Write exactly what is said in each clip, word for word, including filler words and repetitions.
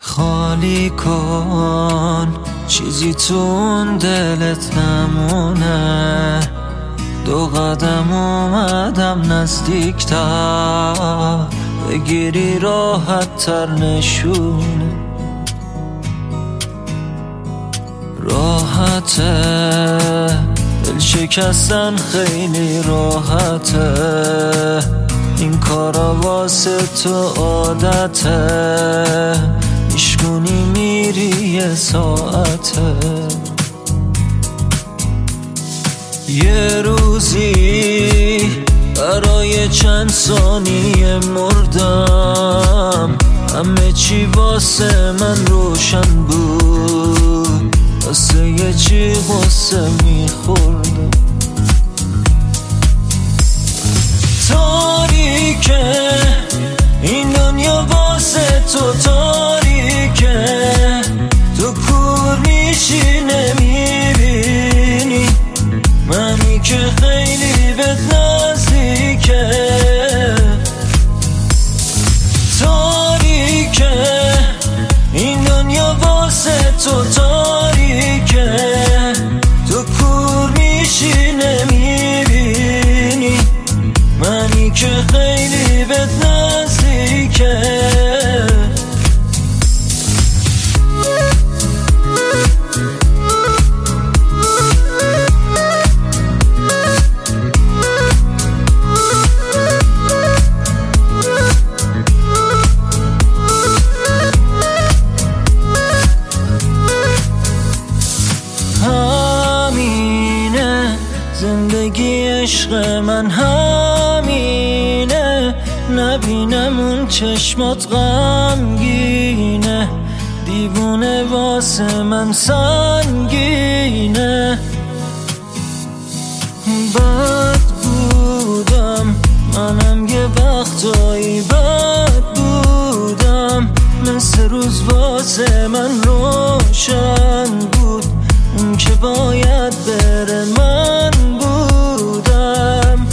خالی کن چیزی تو اون دلت نمونه. دو قدم اومدم نزدیکتر، بگیری راحت تر نشونه. راحته دل شکستن خیلی راحته، این کارا واسه تو عادته. میشکنی میری یه ساعته، یه روزی برای چند ثانیه مردم. همه چی واسه من روشن بود، واسه یه چی واسه میخوردم. تاریکه این دنیا واسه تو تاریکه، تو کور میشی نمیبینی منی که خیلی بهت نزدیکه. تاریکه این دنیا واسه تو تاریکه، تو کور میشی نمیبینی منی که خیلی بهت نزدیکه. زندگی عشق من همینه، نبینم اون چشمات غمگینه، دیوونه واسه من سنگینه. بد بودم منم یه وقتایی، بد بودم مثل روز واسه من روشن بود، اون که باید بره من بودم.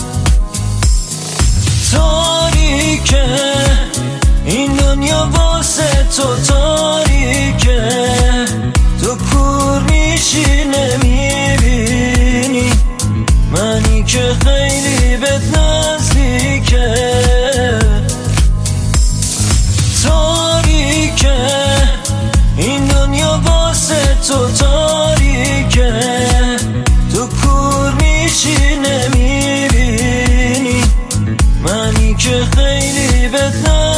تاریکه این دنیا واسه تو تاریکه، تو کور میشی نمیبینی منی که خیلی بهت نزدیکه. تاریکه این دنیا واسه تو تاریکه، تو کور میشی نمیبینی منی که خیلی بهت